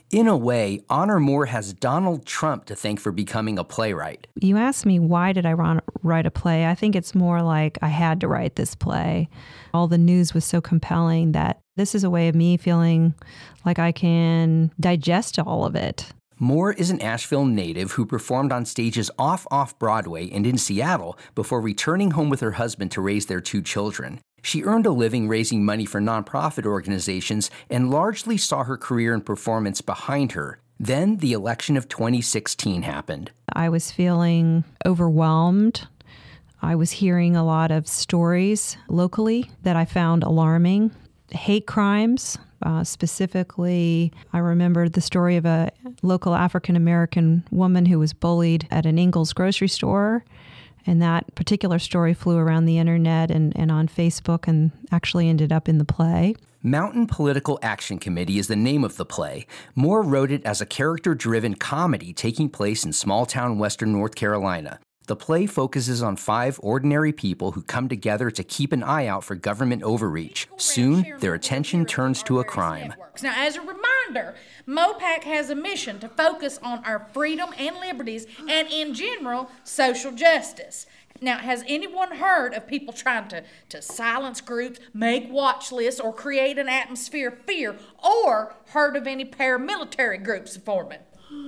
In a way, Honor Moore has Donald Trump to thank for becoming a playwright. You asked me, why did I write a play? I think it's more like I had to write this play. All the news was so compelling that this is a way of me feeling like I can digest all of it. Moore is an Asheville native who performed on stages off Broadway and in Seattle before returning home with her husband to raise their 2 children. She earned a living raising money for nonprofit organizations and largely saw her career in performance behind her. Then the election of 2016 happened. I was feeling overwhelmed. I was hearing a lot of stories locally that I found alarming. Hate crimes, specifically, I remember the story of a local African-American woman who was bullied at an Ingles grocery store. And that particular story flew around the internet and on Facebook and actually ended up in the play. Mountain Political Action Committee is the name of the play. Moore wrote it as a character-driven comedy taking place in small-town western North Carolina. The play focuses on 5 ordinary people who come together to keep an eye out for government overreach. Soon, their attention turns to a crime. Now, as a reminder, MOPAC has a mission to focus on our freedom and liberties and, in general, social justice. Now, has anyone heard of people trying to silence groups, make watch lists, or create an atmosphere of fear, or heard of any paramilitary groups forming?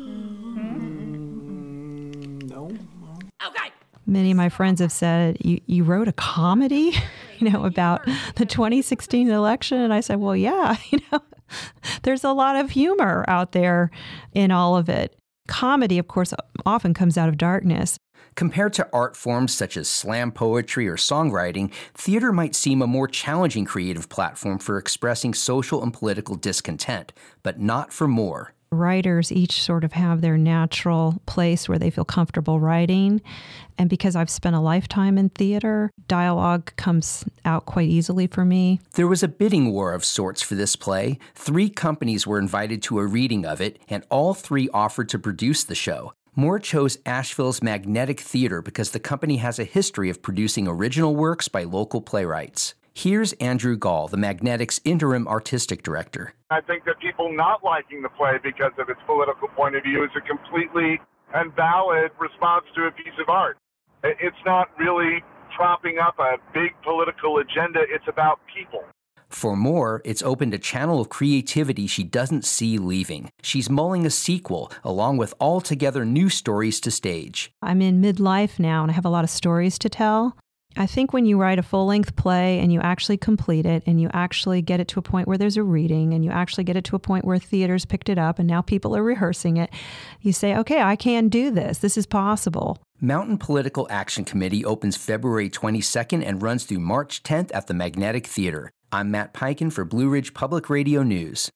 No. Okay. Many of my friends have said, you wrote a comedy, about the 2016 election? And I said, well, yeah, there's a lot of humor out there in all of it. Comedy, of course, often comes out of darkness. Compared to art forms such as slam poetry or songwriting, theater might seem a more challenging creative platform for expressing social and political discontent, but not for Moore. Writers each sort of have their natural place where they feel comfortable writing. And because I've spent a lifetime in theater, dialogue comes out quite easily for me. There was a bidding war of sorts for this play. 3 companies were invited to a reading of it, and all 3 offered to produce the show. Moore chose Asheville's Magnetic Theater because the company has a history of producing original works by local playwrights. Here's Andrew Gall, the Magnetic's interim artistic director. I think that people not liking the play because of its political point of view is a completely and valid response to a piece of art. It's not really propping up a big political agenda. It's about people. For Moore, it's opened a channel of creativity she doesn't see leaving. She's mulling a sequel, along with altogether new stories to stage. I'm in midlife now, and I have a lot of stories to tell. I think when you write a full-length play and you actually complete it and you actually get it to a point where there's a reading and you actually get it to a point where theaters picked it up and now people are rehearsing it, you say, okay, I can do this. This is possible. Mountain Political Action Committee opens February 22nd and runs through March 10th at the Magnetic Theater. I'm Matt Peiken for Blue Ridge Public Radio News.